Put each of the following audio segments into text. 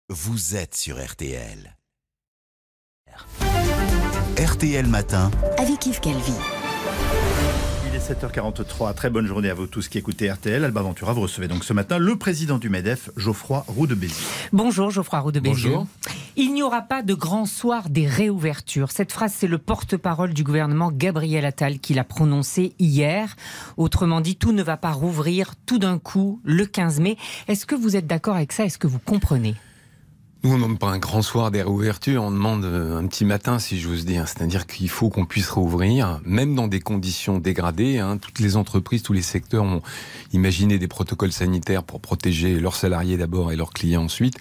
Vous êtes sur RTL. RTL Matin. Avec Yves Calvi. Il est 7h43, très bonne journée à vous tous qui écoutez RTL. Alba Ventura, vous recevez donc ce matin le président du MEDEF, Geoffroy Roux de Bézieux. Bonjour Geoffroy Roux de Bézieux. Bonjour. Il n'y aura pas de grand soir des réouvertures. Cette phrase, c'est le porte-parole du gouvernement Gabriel Attal qui l'a prononcée hier. Autrement dit, tout ne va pas rouvrir tout d'un coup le 15 mai. Est-ce que vous êtes d'accord avec ça? Est-ce que vous comprenez? Nous, on ne demande pas un grand soir des réouvertures, on demande un petit matin, si j'ose dire. C'est-à-dire qu'il faut qu'on puisse réouvrir, même dans des conditions dégradées. Toutes les entreprises, tous les secteurs ont imaginé des protocoles sanitaires pour protéger leurs salariés d'abord et leurs clients ensuite.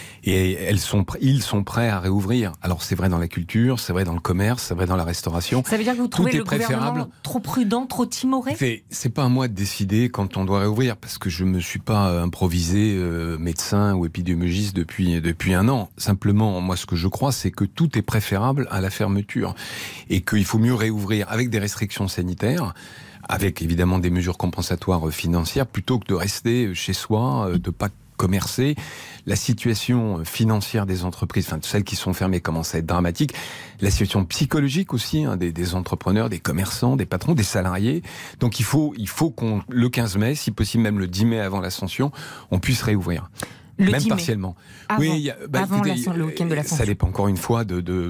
Et ils sont prêts à réouvrir. Alors c'est vrai dans la culture, c'est vrai dans le commerce, c'est vrai dans la restauration. Ça veut dire que vous trouvez le gouvernement trop prudent, trop timoré? C'est pas à moi de décider quand on doit réouvrir, parce que je me suis pas improvisé médecin ou épidémiologiste depuis un an. Simplement, moi ce que je crois, c'est que tout est préférable à la fermeture. Et qu'il faut mieux réouvrir avec des restrictions sanitaires, avec évidemment des mesures compensatoires financières, plutôt que de rester chez soi, de pas commercer. La situation financière des entreprises, enfin celles qui sont fermées, commence à être dramatique. La situation psychologique aussi, des entrepreneurs, des commerçants, des patrons, des salariés. Donc il faut qu'on, le 15 mai, si possible même le 10 mai avant l'Ascension, on puisse réouvrir. Même partiellement. Avant, écoutez, le week-end de l'Ascension. Ça dépend encore une fois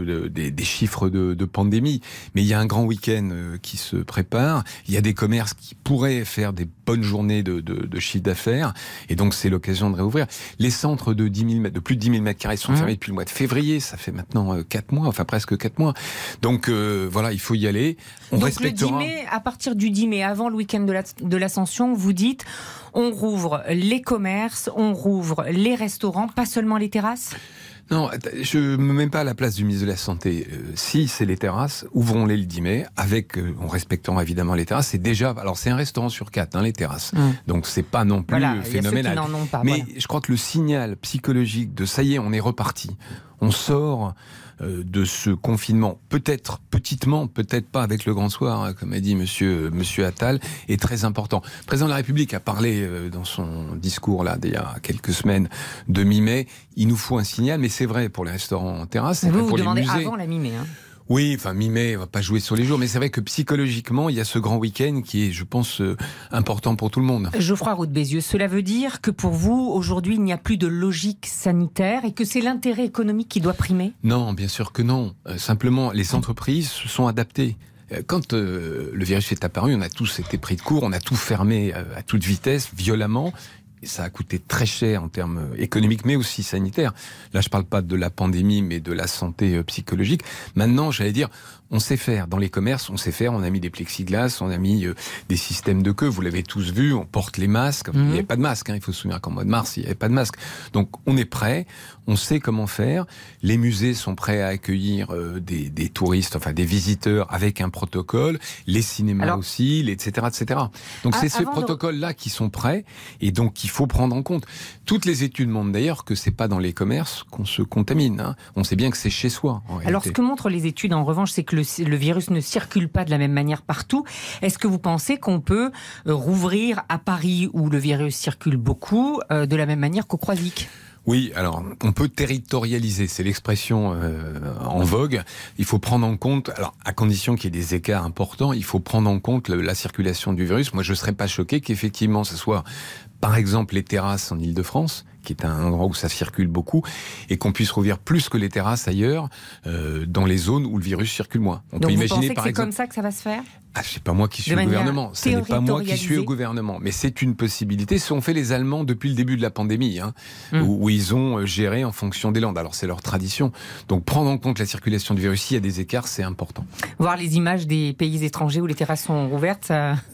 des chiffres de pandémie. Mais il y a un grand week-end qui se prépare. Il y a des commerces qui pourraient faire des bonnes journées de chiffre d'affaires. Et donc, c'est l'occasion de réouvrir. Les centres de plus de 10 000 mètres carrés sont fermés depuis le mois de février. Ça fait maintenant 4 mois, enfin presque 4 mois. Donc, voilà, il faut y aller. On respectera. Le 10 mai, à partir du 10 mai, avant le week-end de l'Ascension, vous dites, on rouvre les commerces, on rouvre les restaurants, pas seulement les terrasses? Non, je ne me mets pas à la place du ministre de la Santé. Si c'est les terrasses, ouvrons-les le 10 mai, en respectant évidemment les terrasses. C'est déjà, alors c'est un restaurant sur 4, les terrasses. Donc c'est pas non plus phénoménal. Y a ceux qui n'en ont pas, mais je crois que le signal psychologique de ça y est, on est reparti. On sort de ce confinement, peut-être petitement, peut-être pas avec le grand soir, comme a dit monsieur Attal, est très important. Le président de la République a parlé dans son discours là d'il y a quelques semaines de mi-mai. Il nous faut un signal, mais c'est vrai pour les restaurants en terrasse, c'est vrai pour les musées. Vous demandez avant la mi-mai, Oui, enfin mi-mai, on va pas jouer sur les jours, mais c'est vrai que psychologiquement, il y a ce grand week-end qui est, je pense, important pour tout le monde. Geoffroy Roux de Bézieux, cela veut dire que pour vous, aujourd'hui, il n'y a plus de logique sanitaire et que c'est l'intérêt économique qui doit primer? Non, bien sûr que non. Simplement, les entreprises se sont adaptées. Quand le virus est apparu, on a tous été pris de court, on a tout fermé à toute vitesse, violemment. Et ça a coûté très cher en termes économiques, mais aussi sanitaires. Là, je ne parle pas de la pandémie, mais de la santé psychologique. Maintenant, j'allais dire, on sait faire. Dans les commerces, on sait faire. On a mis des plexiglas, on a mis des systèmes de queue. Vous l'avez tous vu, on porte les masques. Il n'y avait pas de masque. Il faut se souvenir qu'en mois de mars, il n'y avait pas de masque. Donc, on est prêt. On sait comment faire. Les musées sont prêts à accueillir des touristes, enfin des visiteurs avec un protocole. Les cinémas aussi, etc., etc. Donc, c'est ce protocole-là qui sont prêts. Et donc, il faut prendre en compte. Toutes les études montrent d'ailleurs que c'est pas dans les commerces qu'on se contamine. On sait bien que c'est chez soi. Alors, ce que montrent les études, en revanche, c'est que le virus ne circule pas de la même manière partout. Est-ce que vous pensez qu'on peut rouvrir à Paris, où le virus circule beaucoup, de la même manière qu'au Croisic ? Oui, alors on peut territorialiser, c'est l'expression en vogue. Il faut prendre en compte, alors à condition qu'il y ait des écarts importants, il faut prendre en compte la circulation du virus. Moi, je ne serais pas choqué qu'effectivement ce soit, par exemple, les terrasses en Île-de-France, qui est un endroit où ça circule beaucoup, et qu'on puisse rouvrir plus que les terrasses ailleurs, dans les zones où le virus circule moins. Donc peut imaginer, vous pensez que c'est comme ça que ça va se faire ? C'est pas moi qui suis au gouvernement. Ce n'est pas moi qui suis au gouvernement. Mais c'est une possibilité. Ce qu'ont fait les Allemands depuis le début de la pandémie, où ils ont géré en fonction des landes. Alors c'est leur tradition. Donc prendre en compte la circulation du virus, s'il y a des écarts, c'est important. Voir les images des pays étrangers où les terrasses sont rouvertes,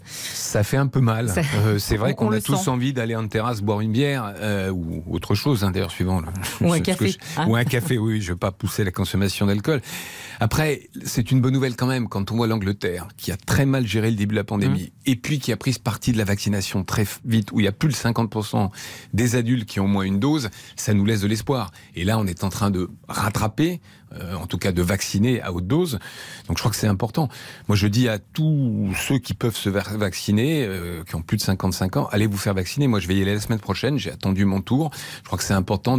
ça fait un peu mal. C'est vrai qu'on a tous envie d'aller en terrasse boire une bière, ou autre chose, d'ailleurs, suivant. Ou un café. Ou un café, oui, je ne veux pas pousser la consommation d'alcool. Après, c'est une bonne nouvelle quand même, quand on voit l'Angleterre, qui a très mal géré le début de la pandémie, et puis qui a pris ce parti de la vaccination très vite, où il y a plus de 50% des adultes qui ont au moins une dose, ça nous laisse de l'espoir. Et là, on est en train de rattraper, en tout cas de vacciner à haute dose. Donc je crois que c'est important. Moi, je dis à tous ceux qui peuvent se vacciner, qui ont plus de 55 ans, allez vous faire vacciner. Moi, je vais y aller la semaine prochaine, j'ai attendu mon tour. Je crois que c'est important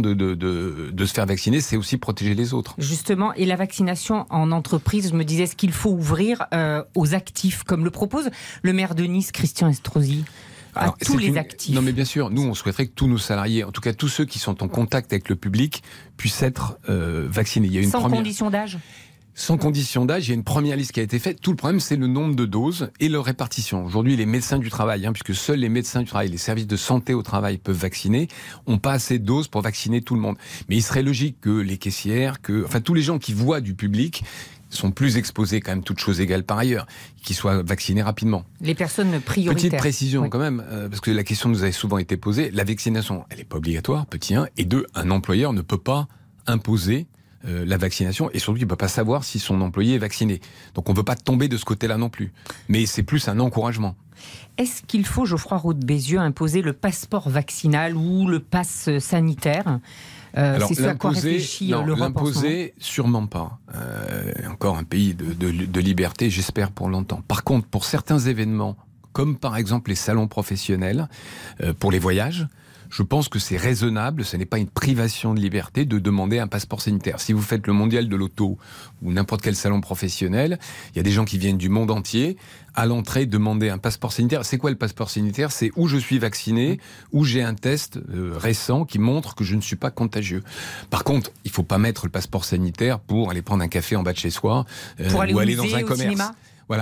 de se faire vacciner, c'est aussi protéger les autres. Justement, et la vaccination en entreprise, je me disais, est-ce qu'il faut ouvrir aux actifs, comme le propose le maire de Nice, Christian Estrosi, à tous les actifs? Non mais bien sûr, nous on souhaiterait que tous nos salariés, en tout cas tous ceux qui sont en contact avec le public, puissent être vaccinés. Il y a Sans condition d'âge ? Sans condition d'âge, il y a une première liste qui a été faite. Tout le problème, c'est le nombre de doses et leur répartition. Aujourd'hui, les médecins du travail, puisque seuls les médecins du travail, les services de santé au travail peuvent vacciner, n'ont pas assez de doses pour vacciner tout le monde. Mais il serait logique que les caissières, tous les gens qui voient du public sont plus exposés, quand même, toutes choses égales par ailleurs, qu'ils soient vaccinés rapidement. Les personnes prioritaires. Petite précision quand même, parce que la question nous avait souvent été posée, la vaccination, elle n'est pas obligatoire, petit 1, et 2, un employeur ne peut pas imposer la vaccination, et surtout il ne peut pas savoir si son employé est vacciné. Donc on ne veut pas tomber de ce côté-là non plus. Mais c'est plus un encouragement. Est-ce qu'il faut, Geoffroy Roux de Bézieux, imposer le passeport vaccinal ou le pass sanitaire ? Alors, c'est ce à quoi réfléchit l'Europe. L'imposer, sûrement pas. Encore un pays de liberté, j'espère, pour longtemps. Par contre, pour certains événements, comme par exemple les salons professionnels, pour les voyages, je pense que c'est raisonnable, ce n'est pas une privation de liberté de demander un passeport sanitaire. Si vous faites le mondial de l'auto ou n'importe quel salon professionnel, il y a des gens qui viennent du monde entier, à l'entrée demander un passeport sanitaire. C'est quoi le passeport sanitaire ? C'est où je suis vacciné, où j'ai un test récent qui montre que je ne suis pas contagieux. Par contre, il ne faut pas mettre le passeport sanitaire pour aller prendre un café en bas de chez soi, pour aller ou aller musée, dans un commerce. Cinéma ? Voilà.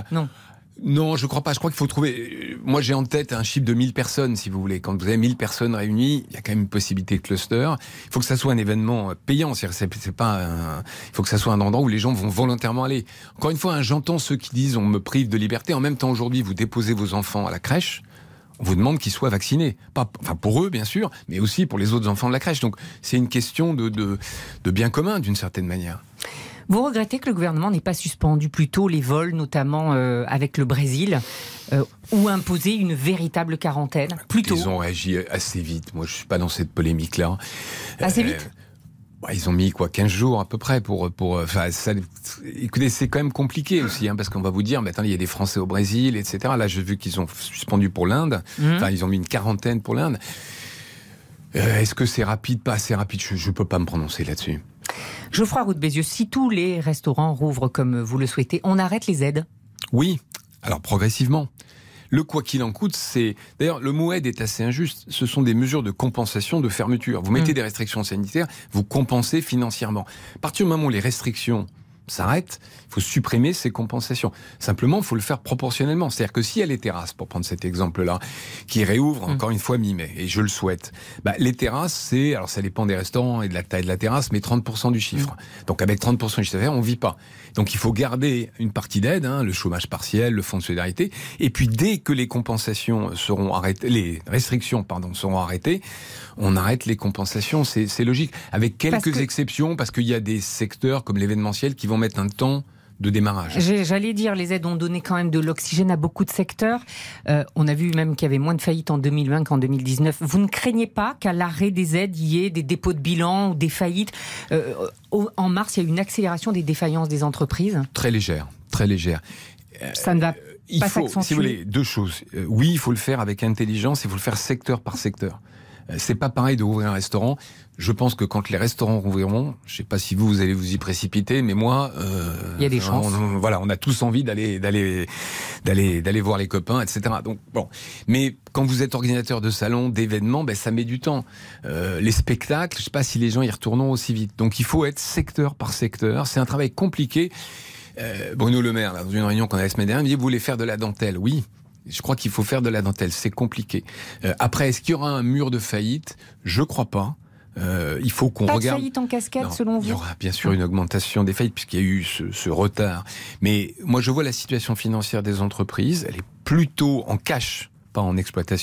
Non, je crois pas. Je crois qu'il faut trouver... Moi, j'ai en tête un chiffre de 1000 personnes, si vous voulez. Quand vous avez 1000 personnes réunies, il y a quand même une possibilité de cluster. Il faut que ça soit un événement payant. C'est pas il faut que ça soit un endroit où les gens vont volontairement aller. Encore une fois, j'entends ceux qui disent on me prive de liberté. En même temps, aujourd'hui, vous déposez vos enfants à la crèche. On vous demande qu'ils soient vaccinés. Pour eux, bien sûr, mais aussi pour les autres enfants de la crèche. Donc, c'est une question de bien commun, d'une certaine manière. Vous regrettez que le gouvernement n'ait pas suspendu plus tôt les vols, notamment avec le Brésil, ou imposé une véritable quarantaine plus tôt ? Ils ont réagi assez vite. Moi, je ne suis pas dans cette polémique-là. Assez vite ? Ils ont mis 15 jours à peu près pour écoutez, c'est quand même compliqué aussi, parce qu'on va vous dire, mais attendez, il y a des Français au Brésil, etc. Là, j'ai vu qu'ils ont suspendu pour l'Inde. Ils ont mis une quarantaine pour l'Inde. Est-ce que c'est rapide, pas assez rapide ? Je ne peux pas me prononcer là-dessus. Geoffroy Roux de Bézieux, si tous les restaurants rouvrent comme vous le souhaitez, on arrête les aides ? Oui, alors progressivement. Le quoi qu'il en coûte, c'est... D'ailleurs, le mot aide est assez injuste. Ce sont des mesures de compensation de fermeture. Vous mettez des restrictions sanitaires, vous compensez financièrement. À partir du moment où les restrictions s'arrêtent, il faut supprimer ces compensations. Simplement, il faut le faire proportionnellement. C'est-à-dire que s'il y a les terrasses, pour prendre cet exemple-là, qui réouvrent encore une fois mi-mai, et je le souhaite, les terrasses, alors ça dépend des restaurants et de la taille de la terrasse, mais 30% du chiffre. Donc avec 30% du chiffre d'affaires, on ne vit pas. Donc il faut garder une partie d'aide, le chômage partiel, le fonds de solidarité, et puis dès que les compensations seront arrêtées, les restrictions, seront arrêtées, on arrête les compensations, c'est logique. Avec quelques exceptions, parce qu'il y a des secteurs comme l'événementiel qui vont mettre un temps de démarrage. J'allais dire, les aides ont donné quand même de l'oxygène à beaucoup de secteurs. On a vu même qu'il y avait moins de faillites en 2020 qu'en 2019. Vous ne craignez pas qu'à l'arrêt des aides, il y ait des dépôts de bilan ou des faillites ? En mars, il y a eu une accélération des défaillances des entreprises. Très légère, très légère. Ça ne va pas s'accentuer. Si vous voulez, deux choses. Oui, il faut le faire avec intelligence, il faut le faire secteur par secteur. C'est pas pareil de rouvrir un restaurant. Je pense que quand les restaurants rouvriront, je sais pas si vous allez vous y précipiter, mais moi, il y a des chances. On a tous envie d'aller voir les copains, etc. Donc bon, mais quand vous êtes organisateur de salons, d'événements, ça met du temps. Les spectacles, je sais pas si les gens y retourneront aussi vite. Donc il faut être secteur par secteur. C'est un travail compliqué. Bruno Le Maire, là, dans une réunion qu'on a la semaine dernière, il me dit: vous voulez faire de la dentelle ? Oui. Je crois qu'il faut faire de la dentelle, c'est compliqué. Après, est-ce qu'il y aura un mur de faillite ? Je crois pas. Il faut qu'on regarde. Pas de faillite en cascade, selon vous ? Il y aura bien sûr une augmentation des faillites puisqu'il y a eu ce retard. Mais moi, je vois la situation financière des entreprises. Elle est plutôt en cash, pas en exploitation,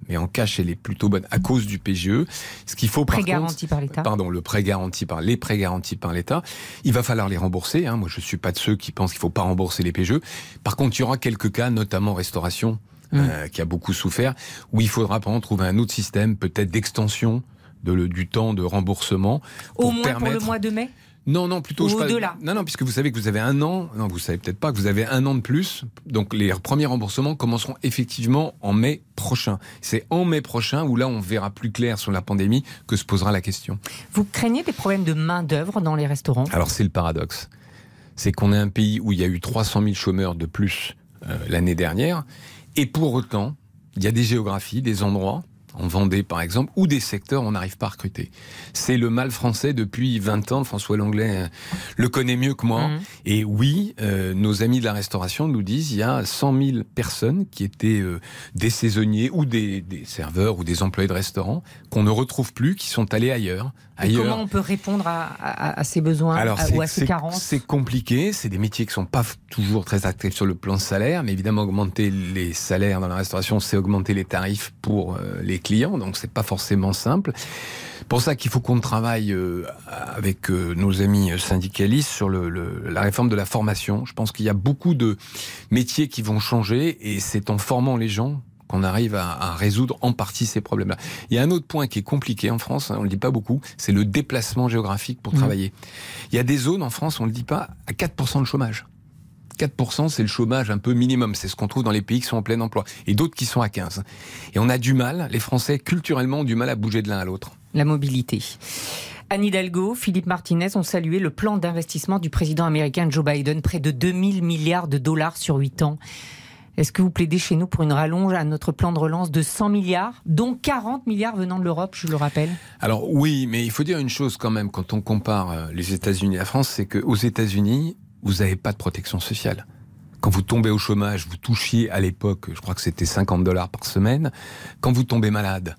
mais en cash, elle est plutôt bonne à cause du PGE. Ce qu'il faut, par contre, garanti par l'État. Pardon, les prêts garantis par l'État. Il va falloir les rembourser. Moi, je suis pas de ceux qui pensent qu'il faut pas rembourser les PGE. Par contre, il y aura quelques cas, notamment restauration, qui a beaucoup souffert, où il faudra par exemple trouver un autre système, peut-être d'extension du temps de remboursement. Au moins pour le mois de mai. Non, plutôt... Au-delà. Non, puisque vous savez que vous avez 1 an... Non, vous savez peut-être pas que vous avez 1 an de plus. Donc, les premiers remboursements commenceront effectivement en mai prochain. C'est en mai prochain où là, on verra plus clair sur la pandémie que se posera la question. Vous craignez des problèmes de main-d'œuvre dans les restaurants ? Alors, c'est le paradoxe. C'est qu'on est un pays où il y a eu 300 000 chômeurs de plus l'année dernière. Et pour autant, il y a des géographies, des endroits... en Vendée par exemple, ou des secteurs où on n'arrive pas à recruter. C'est le mal français depuis 20 ans, François Langlais le connaît mieux que moi. Et oui, nos amis de la restauration nous disent il y a 100 000 personnes qui étaient des saisonniers ou des serveurs ou des employés de restaurants qu'on ne retrouve plus, qui sont allés ailleurs. Comment on peut répondre à ces besoins ou à ces carences ? C'est compliqué, c'est des métiers qui ne sont pas toujours très attractifs sur le plan salaire, mais évidemment augmenter les salaires dans la restauration, c'est augmenter les tarifs pour les clients, donc c'est pas forcément simple. Pour ça qu'il faut qu'on travaille avec nos amis syndicalistes sur la réforme de la formation. Je pense qu'il y a beaucoup de métiers qui vont changer et c'est en formant les gens qu'on arrive à résoudre en partie ces problèmes-là. Il y a un autre point qui est compliqué en France, on ne le dit pas beaucoup, c'est le déplacement géographique pour travailler. Il y a des zones en France, on ne le dit pas, à 4% de chômage. 4%, c'est le chômage un peu minimum. C'est ce qu'on trouve dans les pays qui sont en plein emploi. Et d'autres qui sont à 15%. Et on a du mal, les Français, culturellement, ont du mal à bouger de l'un à l'autre. La mobilité. Anne Hidalgo, Philippe Martinez ont salué le plan d'investissement du président américain Joe Biden, près de 2000 milliards de dollars sur 8 ans. Est-ce que vous plaidez chez nous pour une rallonge à notre plan de relance de 100 milliards, dont 40 milliards venant de l'Europe, je le rappelle ? Alors oui, mais il faut dire une chose quand même, quand on compare les États-Unis et la France, c'est qu'aux États-Unis, vous n'avez pas de protection sociale. Quand vous tombez au chômage, vous touchiez à l'époque, je crois que c'était $50 par semaine. Quand vous tombez malade,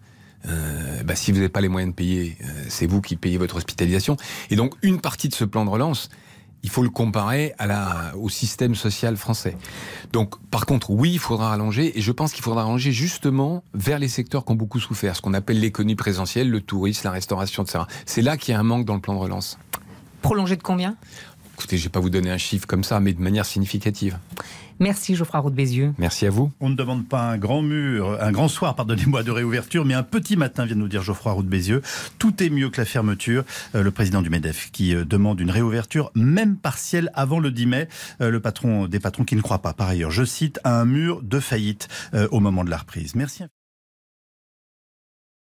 si vous n'avez pas les moyens de payer, c'est vous qui payez votre hospitalisation. Et donc, une partie de ce plan de relance, il faut le comparer au système social français. Donc, par contre, oui, il faudra rallonger, et je pense qu'il faudra rallonger justement vers les secteurs qui ont beaucoup souffert, ce qu'on appelle l'économie présentielle, le tourisme, la restauration, etc. C'est là qu'il y a un manque dans le plan de relance. Prolonger de combien ? Écoutez, je ne vais pas vous donner un chiffre comme ça, mais de manière significative. Merci Geoffroy Roux de Bézieux. Merci à vous. On ne demande pas un grand soir, pardonnez-moi, de réouverture, mais un petit matin, vient de nous dire Geoffroy Roux de Bézieux. Tout est mieux que la fermeture. Le président du MEDEF qui demande une réouverture, même partielle, avant le 10 mai. Le patron des patrons qui ne croit pas, par ailleurs, je cite, à un mur de faillite au moment de la reprise. Merci.